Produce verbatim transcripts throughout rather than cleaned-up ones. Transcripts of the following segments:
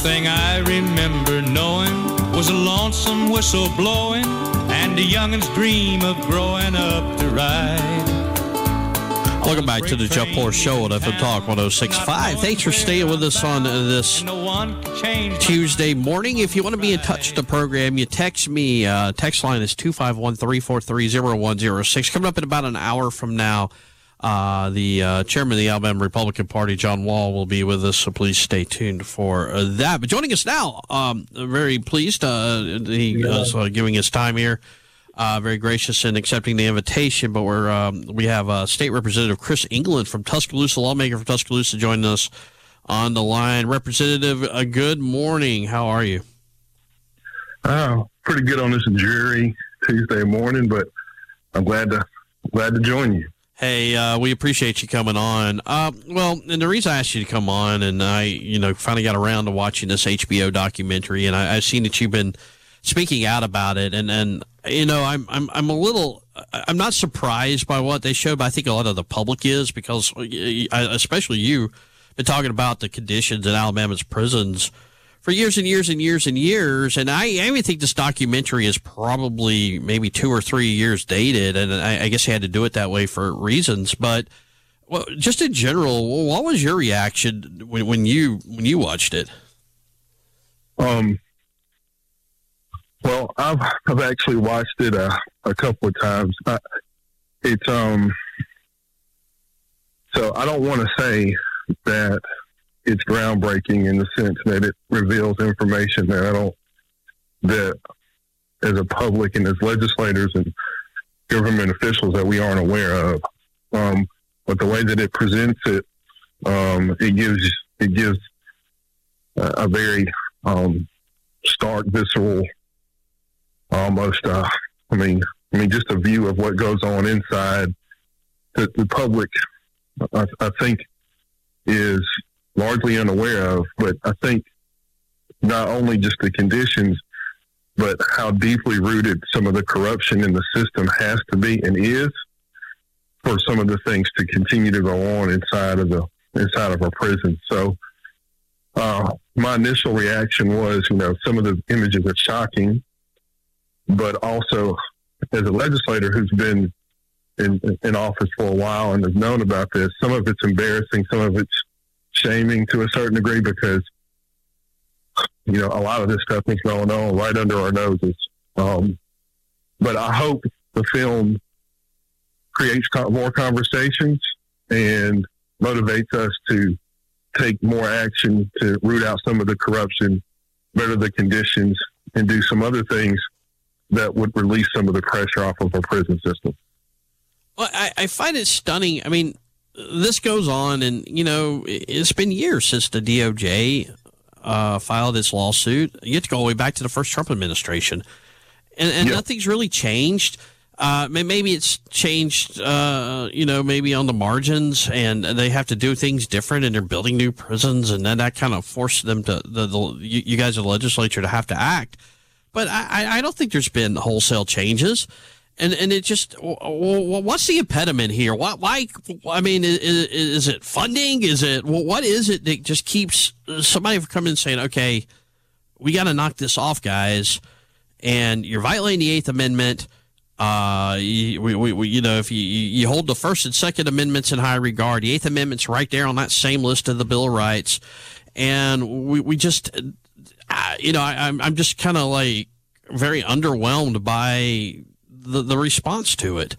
thing I remember knowing was a lonesome whistle blowing and a youngin's dream of growing up to ride. Welcome back to the Jeff Poor Show on F M Talk one oh six point five. Thanks for staying with us on this Tuesday morning. If you want to be in touch with the program, you text me. Uh, text line is two five one, three four three, zero one zero six. Coming up in about an hour from now, uh, the uh, chairman of the Alabama Republican Party, John Wall, will be with us, so please stay tuned for uh, that. But joining us now, um, very pleased. Uh, he is uh, giving his time here. Uh, very gracious in accepting the invitation, but we're um, we have uh, State Representative Chris England from Tuscaloosa, lawmaker from Tuscaloosa, joining us on the line. Representative, uh, good morning. How are you? Oh, pretty good on this dreary Tuesday morning, but I'm glad to glad to join you. Hey, uh, we appreciate you coming on. Uh, well, and the reason I asked you to come on, and I, you know, finally got around to watching this H B O documentary, and I, I've seen that you've been speaking out about it, and and. You know, I'm I'm I'm a little I'm not surprised by what they showed, but I think a lot of the public is, because especially you been talking about the conditions in Alabama's prisons for years and years and years and years, and I, I even think this documentary is probably maybe two or three years dated, and I, I guess you had to do it that way for reasons. But well, just in general, what was your reaction when, when you when you watched it? Um. Well, I've I've actually watched it a, a couple of times. I, it's um, so I don't want to say that it's groundbreaking in the sense that it reveals information that I don't that as a public and as legislators and government officials that we aren't aware of. Um, but the way that it presents it, um, it gives it gives a, a very um, stark, visceral. Almost, uh, I mean, I mean, just a view of what goes on inside. The, the public, I, I think, is largely unaware of. But I think not only just the conditions, but how deeply rooted some of the corruption in the system has to be and is for some of the things to continue to go on inside of the inside of our prison. So, uh, my initial reaction was, you know, some of the images are shocking. But also, as a legislator who's been in, in office for a while and has known about this, some of it's embarrassing, some of it's shaming to a certain degree, because, you know, a lot of this stuff is going on right under our noses. Um, but I hope the film creates more conversations and motivates us to take more action to root out some of the corruption, better the conditions, and do some other things that would release some of the pressure off of our prison system. Well, I, I find it stunning. I mean, this goes on, and, you know, it's been years since the D O J uh, filed its lawsuit. You have to go all the way back to the first Trump administration. And, and yeah. Nothing's really changed. Uh, maybe it's changed, uh, you know, maybe on the margins, and they have to do things different, and they're building new prisons, and then that kind of forced them to, the, the you, you guys in the legislature, to have to act. But I, I don't think there's been wholesale changes, and and it just, what's the impediment here? Why? why I mean, is, is it funding? Is it what is it that just keeps somebody from coming and saying, okay, we got to knock this off, guys, and you're violating the Eighth Amendment. Uh, you, we, we, you know, if you you hold the First and Second Amendments in high regard, the Eighth Amendment's right there on that same list of the Bill of Rights, and we we just. Uh, you know, I, I'm I'm just kind of like very underwhelmed by the the response to it.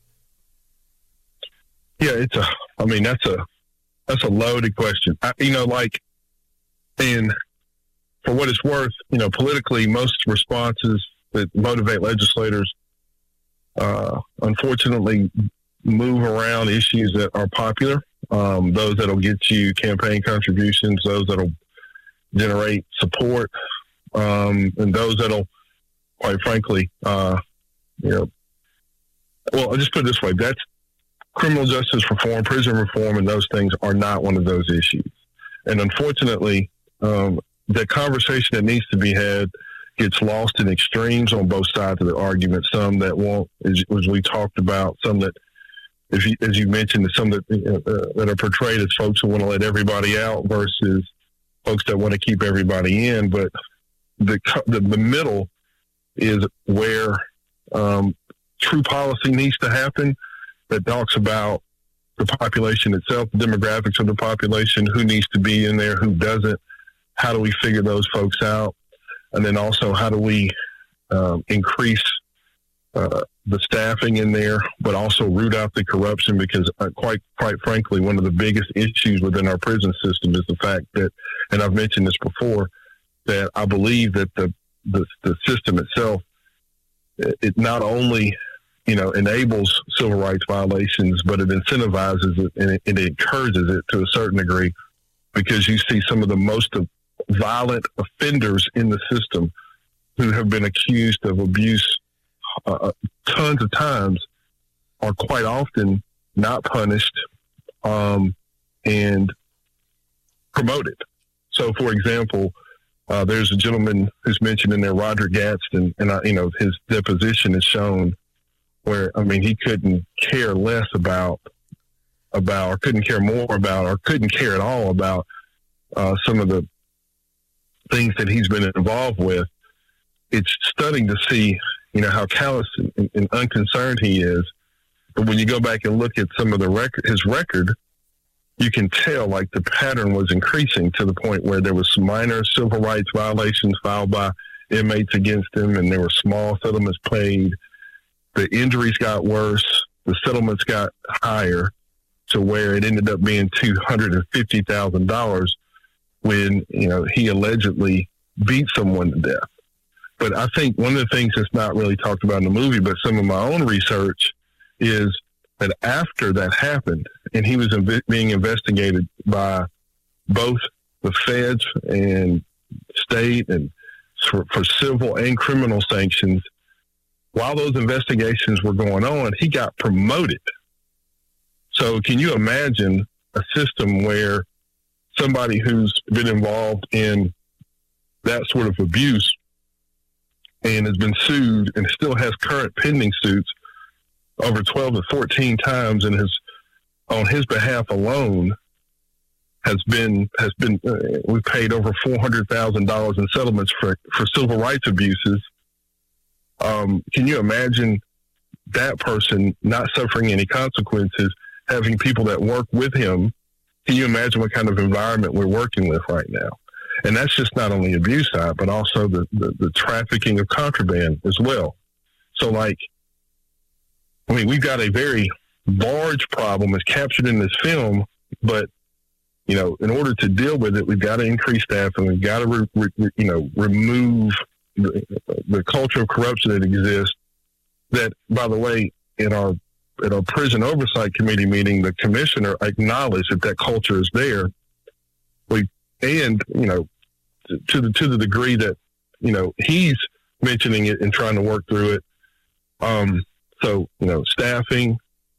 Yeah, it's a. I mean, that's a that's a loaded question. I, you know, like, and for what it's worth, you know, politically, most responses that motivate legislators, uh, unfortunately, move around issues that are popular. Um, those that'll get you campaign contributions, those that'll generate support, um, and those that'll, quite frankly, uh, you know, well, I'll just put it this way. That's criminal justice reform, prison reform, and those things are not one of those issues. And unfortunately, um, the conversation that needs to be had gets lost in extremes on both sides of the argument. Some that won't, as, as we talked about, some that, if you, as you mentioned, some that, uh, that are portrayed as folks who want to let everybody out versus folks that want to keep everybody in, but the the, the middle is where um, true policy needs to happen that talks about the population itself, the demographics of the population, who needs to be in there, who doesn't, how do we figure those folks out, and then also how do we um, increase uh, the staffing in there, but also root out the corruption, because uh, quite quite frankly, one of the biggest issues within our prison system is the fact that, and I've mentioned this before, that I believe that the the, the system itself, it not only, you know, enables civil rights violations, but it incentivizes it and it, it encourages it to a certain degree, because you see some of the most violent offenders in the system who have been accused of abuse uh, tons of times are quite often not punished um, and promoted. So, for example, uh, there's a gentleman who's mentioned in there, Roger Gadsden, and I, you know, his deposition is shown where, I mean, he couldn't care less about, about, or couldn't care more about, or couldn't care at all about uh, some of the things that he's been involved with. It's stunning to see, you know, how callous and, and unconcerned he is. But when you go back and look at some of the record, his record, you can tell like the pattern was increasing to the point where there was some minor civil rights violations filed by inmates against him, and there were small settlements paid. The injuries got worse. The settlements got higher to where it ended up being two hundred fifty thousand dollars when, you know, he allegedly beat someone to death. But I think one of the things that's not really talked about in the movie, but some of my own research, is that after that happened, and he was inv- being investigated by both the feds and state and for, for civil and criminal sanctions, while those investigations were going on, he got promoted. So can you imagine a system where somebody who's been involved in that sort of abuse and has been sued and still has current pending suits over twelve to fourteen times, and has, on his behalf alone, has been, has been, uh, we've paid over four hundred thousand dollars in settlements for, for civil rights abuses. Um, can you imagine that person not suffering any consequences, having people that work with him? Can you imagine what kind of environment we're working with right now? And that's just not only abuse side, but also the, the, the trafficking of contraband as well. So, like, I mean, we've got a very large problem as captured in this film, but, you know, in order to deal with it, we've got to increase staff, and we've got to, re, re, you know, remove the, the culture of corruption that exists. That, by the way, in our at our prison oversight committee meeting, the commissioner acknowledged that that culture is there. We and you know, to the to the degree that, you know, he's mentioning it and trying to work through it. Um, so you know, staffing,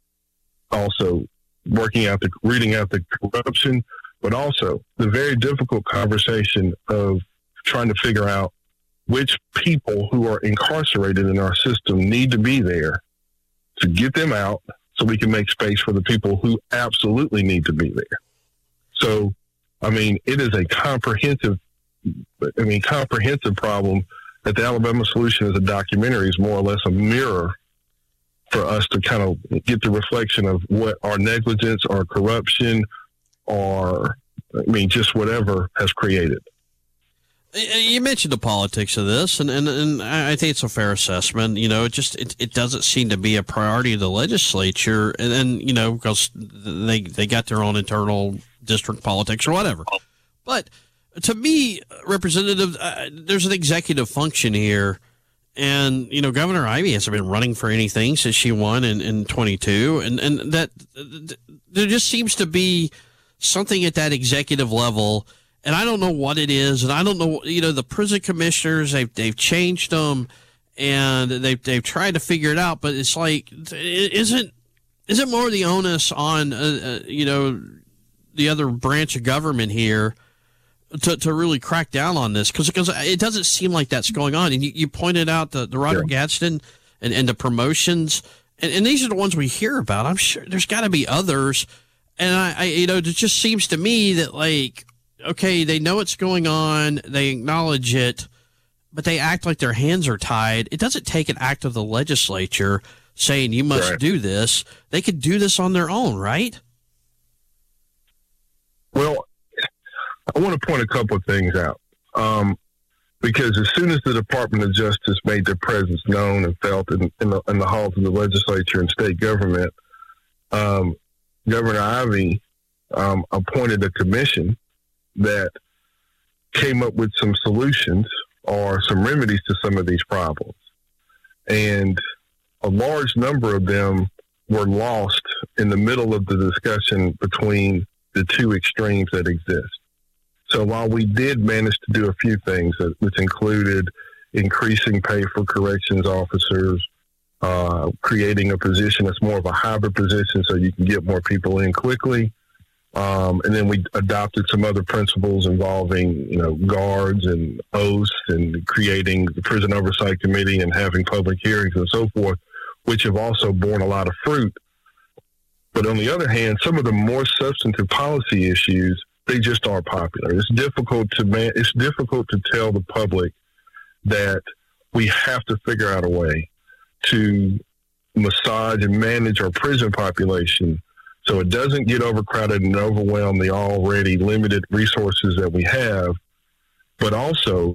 also working out the reading out the corruption, but also the very difficult conversation of trying to figure out which people who are incarcerated in our system need to be there to get them out so we can make space for the people who absolutely need to be there. So, I mean, it is a comprehensive, I mean, comprehensive problem that the Alabama Solution as a documentary is more or less a mirror for us to kind of get the reflection of what our negligence or corruption or, I mean, just whatever has created. You mentioned the politics of this, and, and, and I think it's a fair assessment. You know, it just it, it doesn't seem to be a priority of the legislature, and then, you know, because they they got their own internal district politics or whatever. But to me, Representative, uh, there's an executive function here, and, you know, Governor Ivey hasn't been running for anything since she won in, in twenty-two, and, and that there just seems to be something at that executive level. And I don't know what it is, and I don't know, you know, the prison commissioners, they've, they've changed them, and they've, they've tried to figure it out, but it's like, isn't, isn't more the onus on, uh, uh, you know, the other branch of government here to, to really crack down on this? Because because it doesn't seem like that's going on. And you, you pointed out the, the Roger yeah. Gadsden and, and the promotions, and, and these are the ones we hear about. I'm sure there's got to be others, and I, I, you know, it just seems to me that, like, okay, they know what's going on, they acknowledge it, but they act like their hands are tied. It doesn't take an act of the legislature saying you must right. do this. They could do this on their own, right? Well, I want to point a couple of things out. Um, because as soon as the Department of Justice made their presence known and felt in, in, the, in the halls of the legislature and state government, um, Governor Ivey um, appointed a commission that came up with some solutions or some remedies to some of these problems. And a large number of them were lost in the middle of the discussion between the two extremes that exist. So while we did manage to do a few things, which included increasing pay for corrections officers, uh, creating a position that's more of a hybrid position so you can get more people in quickly, Um, and then we adopted some other principles involving, you know, guards and oaths and creating the Prison Oversight Committee and having public hearings and so forth, which have also borne a lot of fruit. But on the other hand, some of the more substantive policy issues, they just aren't popular. It's difficult to man- it's difficult to tell the public that we have to figure out a way to massage and manage our prison population so it doesn't get overcrowded and overwhelm the already limited resources that we have. But also,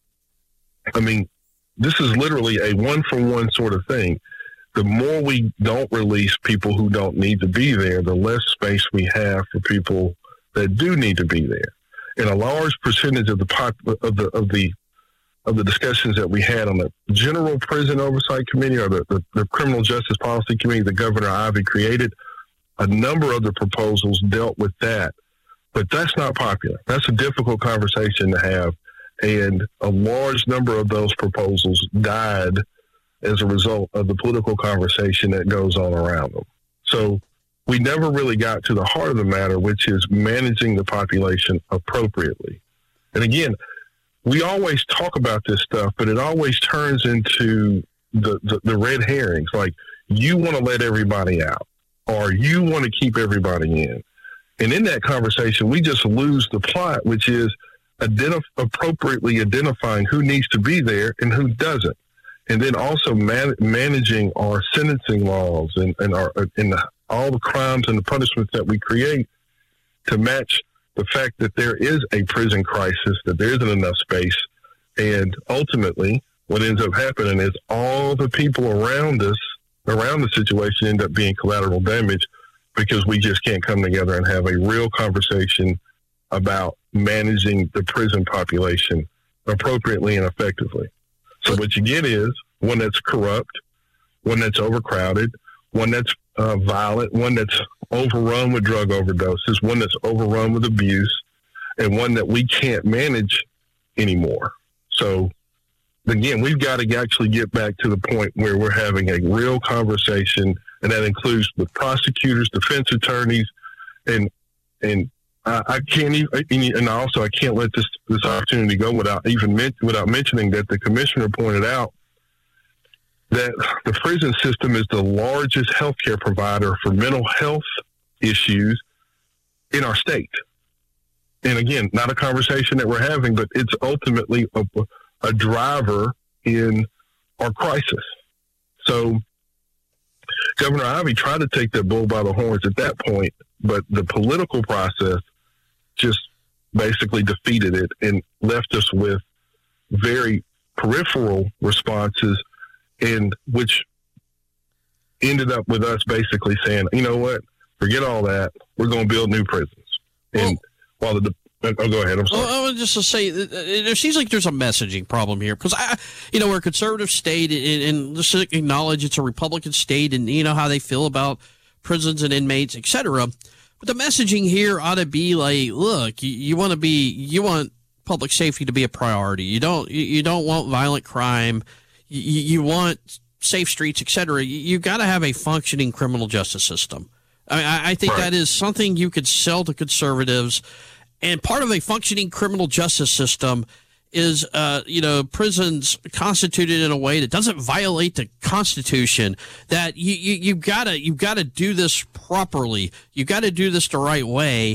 I mean, this is literally a one-for-one sort of thing. The more we don't release people who don't need to be there, the less space we have for people that do need to be there. And a large percentage of the pop, of the of the of the discussions that we had on the General Prison Oversight Committee or the, the, the Criminal Justice Policy Committee that Governor Ivey created, a number of the proposals dealt with that, but that's not popular. That's a difficult conversation to have, and a large number of those proposals died as a result of the political conversation that goes on around them. So we never really got to the heart of the matter, which is managing the population appropriately. And again, we always talk about this stuff, but it always turns into the, the, the red herrings, like you want to let everybody out, or you want to keep everybody in. And in that conversation, we just lose the plot, which is identif- appropriately identifying who needs to be there and who doesn't. And then also man- managing our sentencing laws and, and, our, and the, all the crimes and the punishments that we create to match the fact that there is a prison crisis, that there isn't enough space. And ultimately, what ends up happening is all the people around us around the situation end up being collateral damage because we just can't come together and have a real conversation about managing the prison population appropriately and effectively. So what you get is one that's corrupt, one that's overcrowded, one that's uh, violent, one that's overrun with drug overdoses, one that's overrun with abuse, and one that we can't manage anymore. So again, we've got to actually get back to the point where we're having a real conversation, and that includes with prosecutors, defense attorneys, and and I, I can't even, and also I can't let this this opportunity go without even men, without mentioning that the commissioner pointed out that the prison system is the largest healthcare provider for mental health issues in our state. And again, not a conversation that we're having, but it's ultimately a a driver in our crisis. So Governor Ivey tried to take that bull by the horns at that point, but the political process just basically defeated it and left us with very peripheral responses, and which ended up with us basically saying, you know what, forget all that. We're going to build new prisons. And well, while the Oh, go ahead. I'm sorry. Well, I was just to say, there seems like there's a messaging problem here because I, you know, we're a conservative state, and, and just acknowledge it's a Republican state, and you know how they feel about prisons and inmates, et cetera. But the messaging here ought to be like, look, you, you want to be, you want public safety to be a priority. You don't, you, you don't want violent crime. You, you want safe streets, et cetera. You, you got to have a functioning criminal justice system. I mean, I, I think right. that is something you could sell to conservatives. And part of a functioning criminal justice system is, uh, you know, prisons constituted in a way that doesn't violate the Constitution. That you you you gotta you gotta do this properly. You got to do this the right way.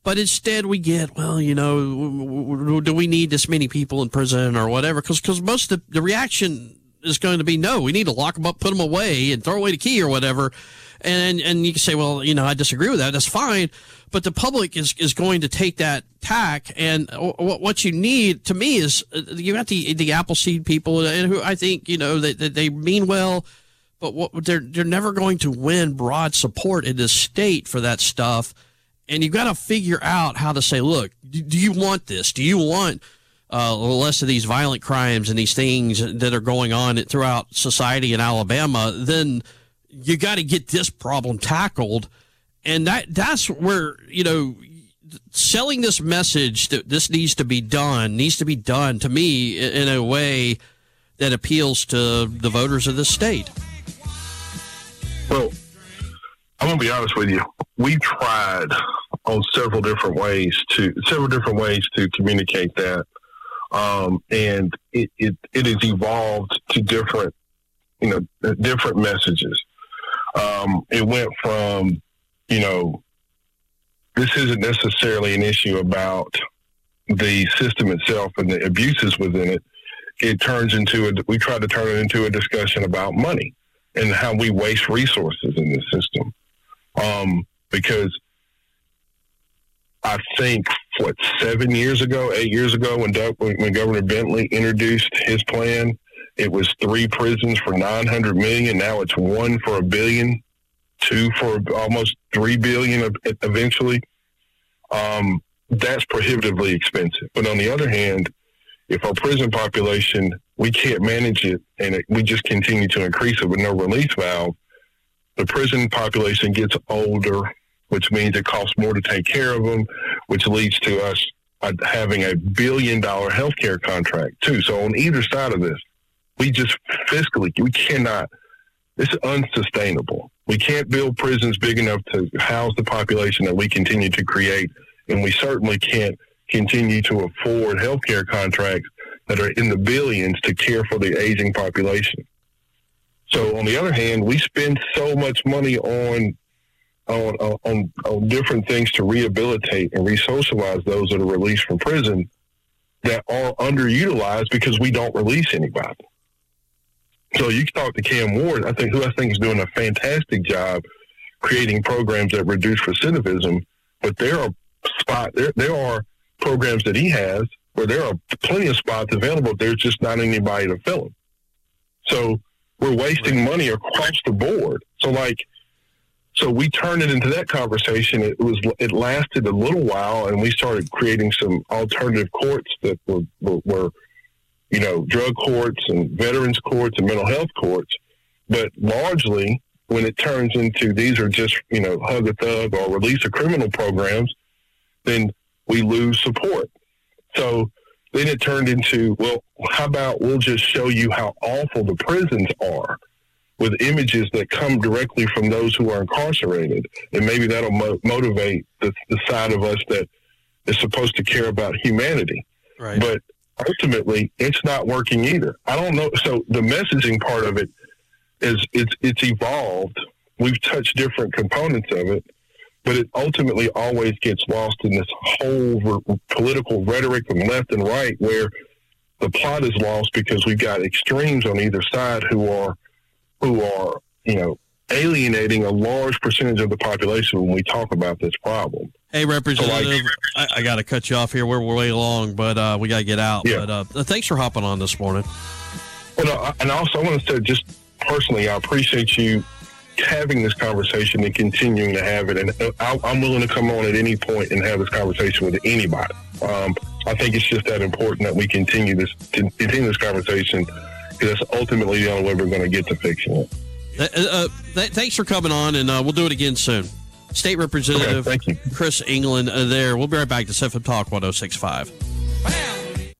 But instead we get, well, you know, do we need this many people in prison or whatever? Because because most of the, the reaction is going to be, no, we need to lock them up, put them away, and throw away the key or whatever. And and you can say, well, you know, I disagree with that. That's fine. But the public is, is going to take that tack. And what you need, to me, is you got the the Appleseed people, and who I think, you know, that they, they mean well, but what they're they're never going to win broad support in this state for that stuff. And you've got to figure out how to say, look, do you want this? Do you want uh, less of these violent crimes and these things that are going on throughout society in Alabama? Then you got to get this problem tackled. And that that's where, you know, selling this message that this needs to be done, needs to be done, to me, in a way that appeals to the voters of this state. Well, I'm going to be honest with you. We tried on several different ways to several different ways to communicate that, um, and it, it it has evolved to different, you know, different messages. Um, it went from, you know, this isn't necessarily an issue about the system itself and the abuses within it. It turns into a, we try to turn it into a discussion about money and how we waste resources in this system. Um, because I think, what, seven years ago, eight years ago, when Doug, when Governor Bentley introduced his plan, it was three prisons for nine hundred million dollars. Now it's one for a billion, two for almost three billion dollars eventually. Um, that's prohibitively expensive. But on the other hand, if our prison population, we can't manage it and it, we just continue to increase it with no release valve, the prison population gets older, which means it costs more to take care of them, which leads to us uh, having a billion dollar healthcare contract too. So on either side of this, we just fiscally, we cannot, it's unsustainable. We can't build prisons big enough to house the population that we continue to create. And we certainly can't continue to afford healthcare contracts that are in the billions to care for the aging population. So on the other hand, we spend so much money on on on, on different things to rehabilitate and re-socialize those that are released from prison that are underutilized because we don't release anybody. So you can talk to Cam Ward, I think, who I think is doing a fantastic job creating programs that reduce recidivism, but there are spot there there are programs that he has where there are plenty of spots available. There's just not anybody to fill them. So we're wasting money across the board. So like, so we turned it into that conversation. It was, it lasted a little while, and we started creating some alternative courts that were, were, were, you know, drug courts and veterans courts and mental health courts. But largely, when it turns into these are just, you know, hug a thug or release a criminal programs, then we lose support. So then it turned into, well, how about we'll just show you how awful the prisons are with images that come directly from those who are incarcerated. And maybe that'll mo- motivate the, the side of us that is supposed to care about humanity. Right. But ultimately, it's not working either. I don't know. So the messaging part of it is it's, it's evolved. We've touched different components of it, but it ultimately always gets lost in this whole re- political rhetoric from left and right, where the plot is lost because we've got extremes on either side who are, who are, you know, alienating a large percentage of the population when we talk about this problem. Hey, Representative, so like, I, I got to cut you off here. We're, we're way long, but uh, we got to get out. Yeah. But uh, thanks for hopping on this morning. Well, and also I want to say, just personally, I appreciate you having this conversation and continuing to have it. And I, I'm willing to come on at any point and have this conversation with anybody. Um, I think it's just that important that we continue this continue this conversation, because that's ultimately the only way we're going to get to fixing it. Uh, uh, th- thanks for coming on, and uh, we'll do it again soon. State Representative okay, thank you. Chris England uh, there. We'll be right back to S F M Talk one oh six point five.